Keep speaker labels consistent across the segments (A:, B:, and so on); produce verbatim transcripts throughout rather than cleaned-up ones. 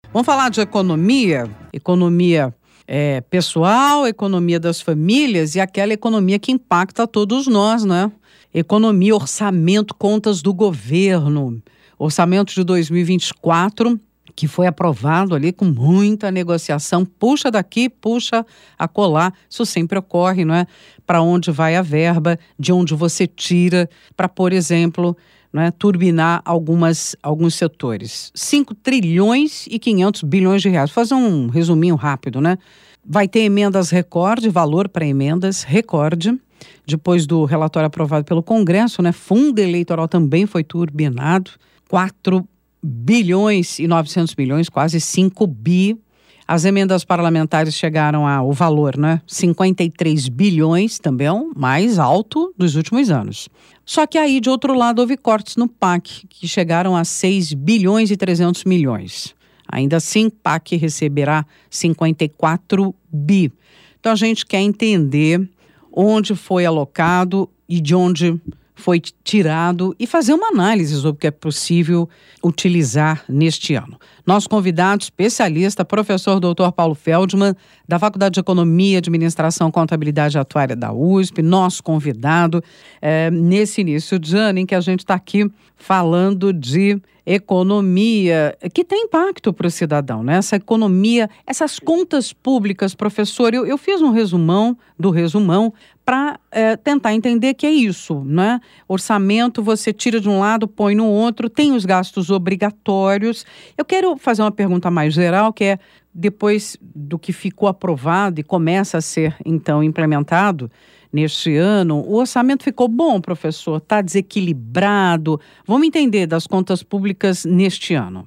A: Vamos falar de economia, economia é, pessoal, economia das famílias e aquela economia que impacta a todos nós, né? Economia, orçamento, contas do governo. Orçamento de dois mil e vinte e quatro, que foi aprovado ali com muita negociação, puxa daqui, puxa acolá. Isso sempre ocorre, não é? Para onde vai a verba, de onde você tira, para, por exemplo, né, turbinar algumas, alguns setores. cinco trilhões e quinhentos bilhões de reais. Vou fazer um resuminho rápido, né? Vai ter emendas recorde, valor para emendas recorde. Depois do relatório aprovado pelo Congresso, né? Fundo eleitoral também foi turbinado. quatro bilhões e novecentos milhões, quase cinco bi. As emendas parlamentares chegaram ao valor, né? cinquenta e três bilhões, também é o mais alto dos últimos anos. Só que aí, de outro lado, houve cortes no P A C, que chegaram a seis bilhões e trezentos milhões. Ainda assim, P A C receberá cinquenta e quatro bi. Então, a gente quer entender onde foi alocado e de onde foi tirado e fazer uma análise sobre o que é possível utilizar neste ano. Nosso convidado especialista, professor doutor Paulo Feldman, da Faculdade de Economia, Administração e Contabilidade Atuária da U S P, nosso convidado é, nesse início de ano em que a gente está aqui falando de economia, que tem impacto para o cidadão, né? Essa economia, essas contas públicas, professor, eu, eu fiz um resumão do resumão para é, tentar entender que é isso, né? Orçamento você tira de um lado, põe no outro, tem os gastos obrigatórios. Eu quero fazer uma pergunta mais geral, que é, depois do que ficou aprovado e começa a ser, então, implementado neste ano, o orçamento ficou bom, professor? Está desequilibrado? Vamos entender das contas públicas neste ano.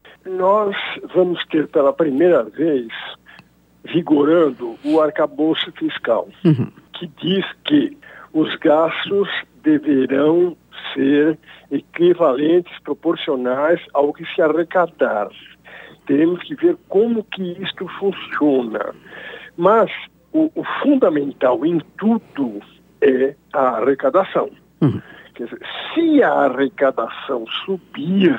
B: Nós vamos ter pela primeira vez vigorando o arcabouço fiscal, uhum. que diz que os gastos deverão ser equivalentes, proporcionais ao que se arrecadar. Teremos que ver como que isto funciona. Mas o, o fundamental em tudo é a arrecadação. Uhum. Quer dizer, se a arrecadação subir,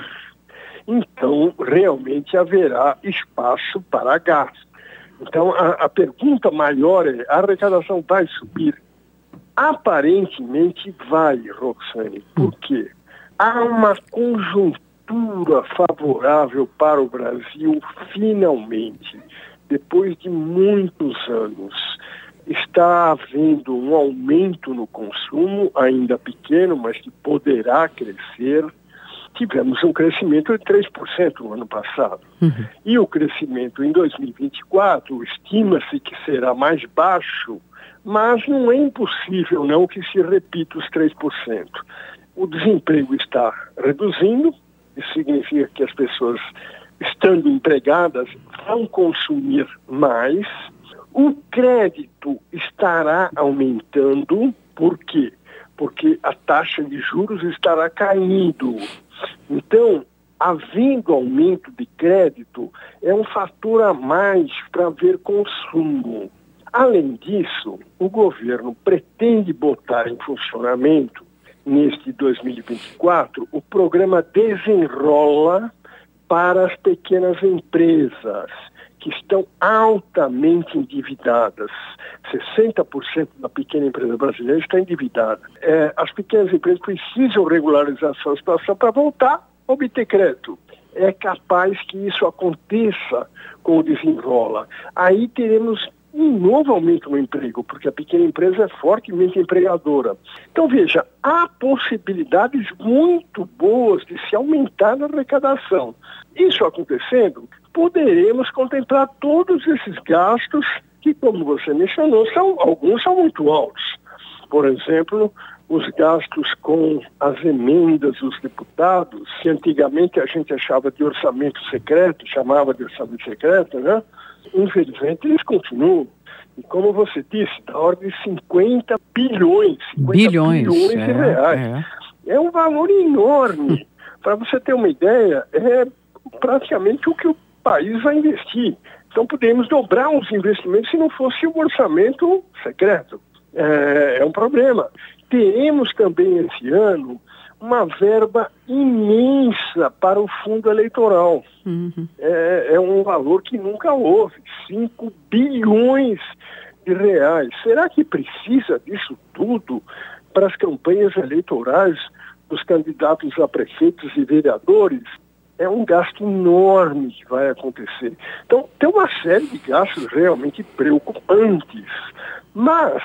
B: então realmente haverá espaço para gasto. Então a, a pergunta maior é, a arrecadação vai subir? Aparentemente vai, Roxane. Por quê? Há uma conjuntura favorável para o Brasil, finalmente. Depois de muitos anos, está havendo um aumento no consumo, ainda pequeno, mas que poderá crescer. Tivemos um crescimento de três por cento no ano passado. Uhum. E o crescimento em dois mil e vinte e quatro estima-se que será mais baixo, mas não é impossível não que se repita os três por cento. O desemprego está reduzindo, isso significa que as pessoas, estando empregadas, vão consumir mais. O crédito estará aumentando. Por quê? Porque a taxa de juros estará caindo. Então, havendo aumento de crédito, é um fator a mais para haver consumo. Além disso, o governo pretende botar em funcionamento, neste dois mil e vinte e quatro, o programa Desenrola para as pequenas empresas, que estão altamente endividadas. sessenta por cento da pequena empresa brasileira está endividada. É, as pequenas empresas precisam regularizar a sua situação para voltar a obter crédito. É capaz que isso aconteça com o Desenrola. Aí teremos um novo aumento no emprego, porque a pequena empresa é fortemente empregadora. Então, veja, há possibilidades muito boas de se aumentar a arrecadação. Isso acontecendo, poderemos contemplar todos esses gastos que, como você mencionou, são, alguns são muito altos. Por exemplo, os gastos com as emendas dos deputados, que antigamente a gente achava de orçamento secreto, chamava de orçamento secreto, né? Infelizmente, eles continuam. E como você disse, da ordem de cinquenta bilhões, cinquenta
A: bilhões,
B: bilhões
A: é,
B: de reais. É. é um valor enorme. Para você ter uma ideia, é praticamente o que o país vai investir. Então, podemos dobrar os investimentos se não fosse o orçamento secreto. É, é um problema. Teremos também esse ano uma verba imensa para o fundo eleitoral. Uhum. É, é um valor que nunca houve, cinco bilhões de reais. Será que precisa disso tudo para as campanhas eleitorais dos candidatos a prefeitos e vereadores? É um gasto enorme que vai acontecer. Então, tem uma série de gastos realmente preocupantes. Mas,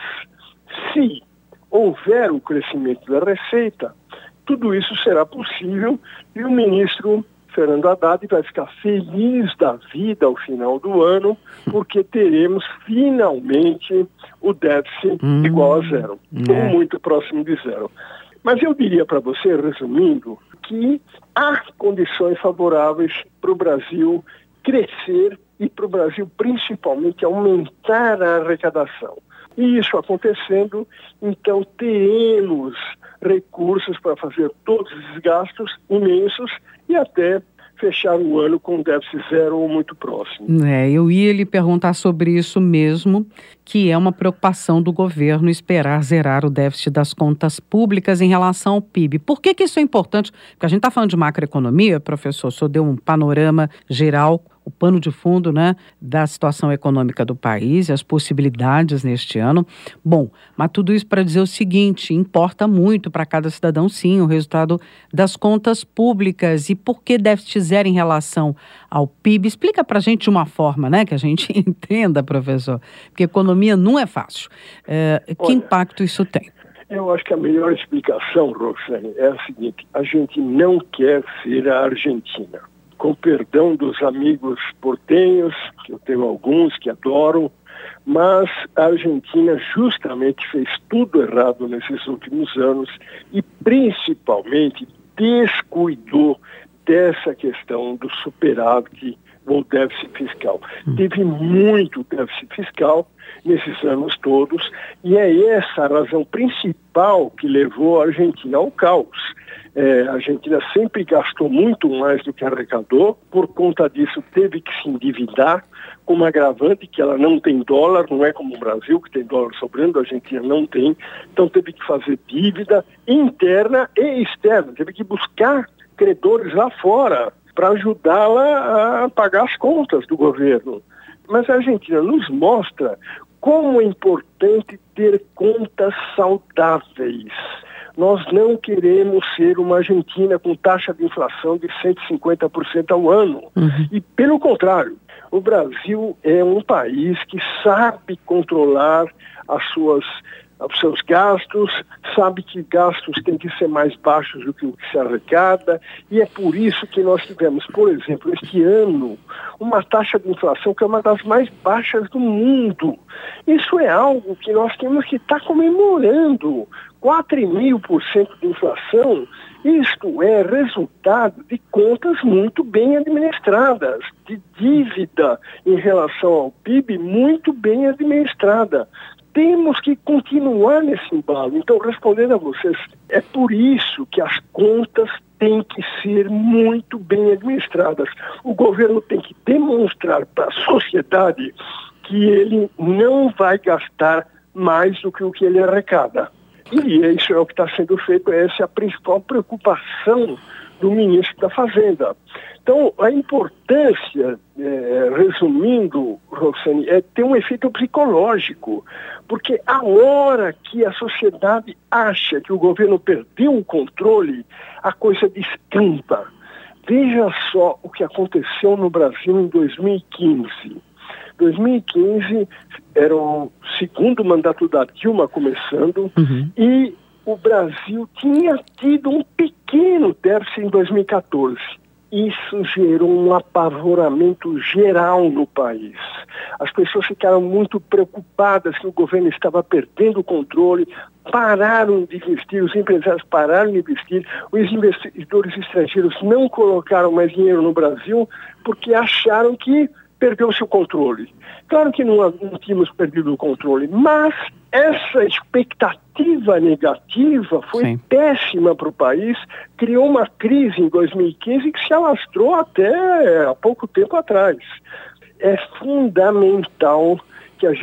B: se houver o crescimento da receita, tudo isso será possível e o ministro Fernando Haddad vai ficar feliz da vida ao final do ano, porque teremos finalmente o déficit hum, igual a zero, é. ou muito próximo de zero. Mas eu diria para você, resumindo, que há condições favoráveis para o Brasil crescer e para o Brasil principalmente aumentar a arrecadação. E isso acontecendo, então teremos recursos para fazer todos esses gastos imensos e até fechar o ano com déficit zero ou muito próximo.
A: É, eu ia lhe perguntar sobre isso mesmo, que é uma preocupação do governo esperar zerar o déficit das contas públicas em relação ao P I B. Por que que isso é importante? Porque a gente está falando de macroeconomia, professor, o senhor deu um panorama geral, o pano de fundo, né, da situação econômica do país e as possibilidades neste ano. Bom, mas tudo isso para dizer o seguinte, importa muito para cada cidadão, sim, o resultado das contas públicas. E por que déficit zero em relação ao P I B? Explica para a gente de uma forma, né, que a gente entenda, professor, porque economia não é fácil. É, que Olha, impacto isso tem?
B: Eu acho que a melhor explicação, Roxane, é a seguinte: a gente não quer ser a Argentina. Com perdão dos amigos portenhos, que eu tenho alguns que adoro, mas a Argentina justamente fez tudo errado nesses últimos anos e principalmente descuidou dessa questão do superávit ou déficit fiscal. Hum. Teve muito déficit fiscal nesses anos todos e é essa a razão principal que levou a Argentina ao caos. É, a Argentina sempre gastou muito mais do que arrecadou, por conta disso teve que se endividar, com uma agravante que ela não tem dólar, não é como o Brasil que tem dólar sobrando, a Argentina não tem, então teve que fazer dívida interna e externa, teve que buscar credores lá fora para ajudá-la a pagar as contas do governo. Mas a Argentina nos mostra como é importante ter contas saudáveis. Nós não queremos ser uma Argentina com taxa de inflação de cento e cinquenta por cento ao ano. Uhum. E, pelo contrário, o Brasil é um país que sabe controlar as suas, os seus gastos, sabe que gastos têm que ser mais baixos do que o que se arrecada, e é por isso que nós tivemos, por exemplo, este ano, uma taxa de inflação que é uma das mais baixas do mundo. Isso é algo que nós temos que estar comemorando. quatro vírgula cinco por cento de inflação, isto é resultado de contas muito bem administradas, de dívida em relação ao P I B muito bem administrada. Temos que continuar nesse embalo. Então, respondendo a vocês, é por isso que as contas têm que ser muito bem administradas. O governo tem que demonstrar para a sociedade que ele não vai gastar mais do que o que ele arrecada. E isso é o que está sendo feito, essa é a principal preocupação do ministro da Fazenda. Então, a importância, é, resumindo, Roxane, é ter um efeito psicológico, porque a hora que a sociedade acha que o governo perdeu o controle, a coisa descampa. Veja só o que aconteceu no Brasil em dois mil e quinze. dois mil e quinze era o segundo mandato da Dilma começando, uhum. e o Brasil tinha tido um pequeno déficit em dois mil e quatorze. Isso gerou um apavoramento geral no país. As pessoas ficaram muito preocupadas que o governo estava perdendo o controle, pararam de investir, os empresários pararam de investir, os investidores estrangeiros não colocaram mais dinheiro no Brasil porque acharam que perdeu-se o controle. Claro que não, não tínhamos perdido o controle, mas essa expectativa negativa foi Sim. péssima para o país, criou uma crise em dois mil e quinze que se alastrou até há pouco tempo atrás. É fundamental que a gente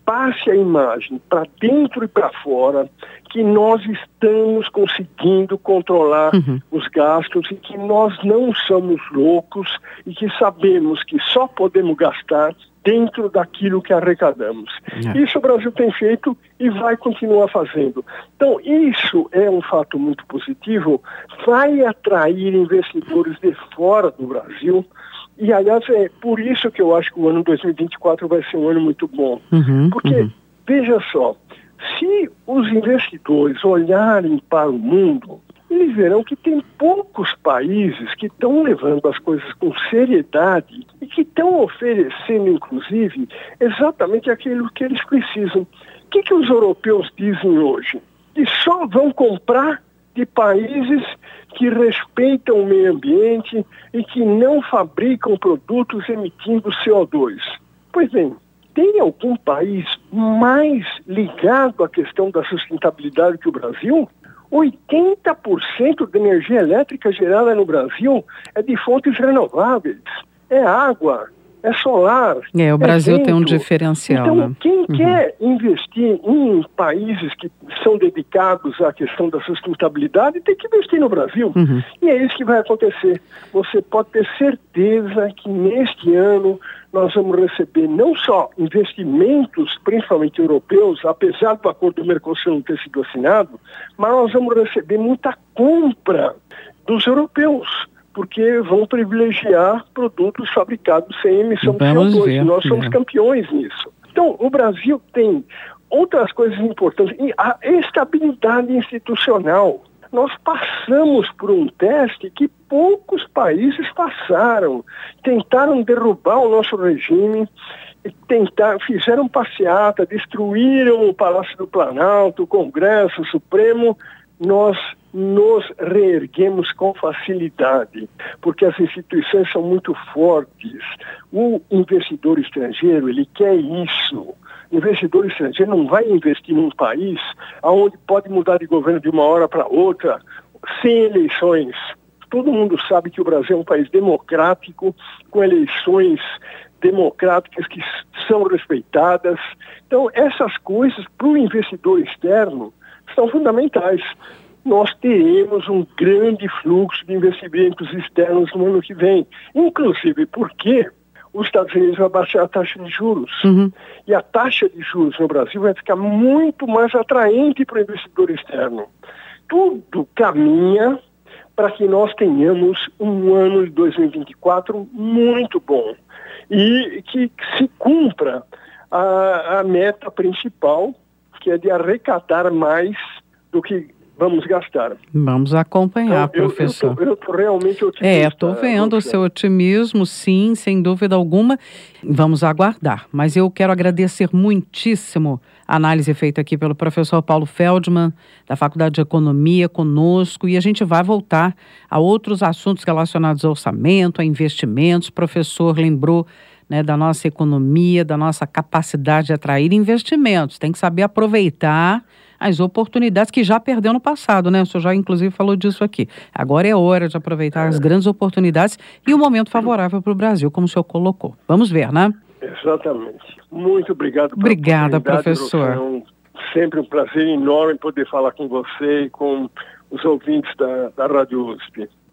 B: passe a imagem para dentro e para fora que nós estamos conseguindo controlar uhum. os gastos e que nós não somos loucos e que sabemos que só podemos gastar dentro daquilo que arrecadamos. É. Isso o Brasil tem feito e vai continuar fazendo. Então, isso é um fato muito positivo, vai atrair investidores de fora do Brasil. E, aliás, é por isso que eu acho que o ano dois mil e vinte e quatro vai ser um ano muito bom. Uhum, Porque, uhum. veja só, se os investidores olharem para o mundo, eles verão que tem poucos países que estão levando as coisas com seriedade e que estão oferecendo, inclusive, exatamente aquilo que eles precisam. O que, que os europeus dizem hoje? Que só vão comprar de países que respeitam o meio ambiente e que não fabricam produtos emitindo C O dois. Pois bem, tem algum país mais ligado à questão da sustentabilidade que o Brasil? oitenta por cento da energia elétrica gerada no Brasil é de fontes renováveis. É água, é solar.
A: É, o Brasil é tem um diferencial.
B: Então,
A: né?
B: quem
A: uhum.
B: quer investir em países que são dedicados à questão da sustentabilidade tem que investir no Brasil. Uhum. E é isso que vai acontecer. Você pode ter certeza que neste ano nós vamos receber não só investimentos, principalmente europeus, apesar do acordo do Mercosul não ter sido assinado, mas nós vamos receber muita compra dos europeus, porque vão privilegiar produtos fabricados sem emissão de C O dois. Ver, nós somos é. campeões nisso. Então, o Brasil tem outras coisas importantes. E a estabilidade institucional. Nós passamos por um teste que poucos países passaram. Tentaram derrubar o nosso regime, tentar, fizeram passeata, destruíram o Palácio do Planalto, o Congresso, o Supremo. Nós nos reerguemos com facilidade, porque as instituições são muito fortes. O investidor estrangeiro, ele quer isso. O investidor estrangeiro não vai investir num país onde pode mudar de governo de uma hora para outra, sem eleições. Todo mundo sabe que o Brasil é um país democrático, com eleições democráticas que são respeitadas. Então, essas coisas para o investidor externo são fundamentais. Nós teremos um grande fluxo de investimentos externos no ano que vem, inclusive porque os Estados Unidos vai baixar a taxa de juros. Uhum. E a taxa de juros no Brasil vai ficar muito mais atraente para o investidor externo. Tudo caminha para que nós tenhamos um ano de dois mil e vinte e quatro muito bom e que se cumpra a, a meta principal, que é de arrecadar mais do que vamos gastar.
A: Vamos acompanhar, então, professor.
B: Eu estou realmente otimista.
A: É, estou vendo o seu otimismo, sim, sem dúvida alguma. Vamos aguardar. Mas eu quero agradecer muitíssimo a análise feita aqui pelo professor Paulo Feldman, da Faculdade de Economia, conosco. E a gente vai voltar a outros assuntos relacionados ao orçamento, a investimentos. O professor lembrou, né, da nossa economia, da nossa capacidade de atrair investimentos. Tem que saber aproveitar as oportunidades que já perdeu no passado, né? O senhor já, inclusive, falou disso aqui. Agora é hora de aproveitar as grandes oportunidades e o momento favorável para o Brasil, como o senhor colocou. Vamos ver, né?
B: Exatamente. Muito obrigado.
A: Obrigada, professor.
B: É um, sempre um prazer enorme poder falar com você e com os ouvintes da, da Rádio U S P.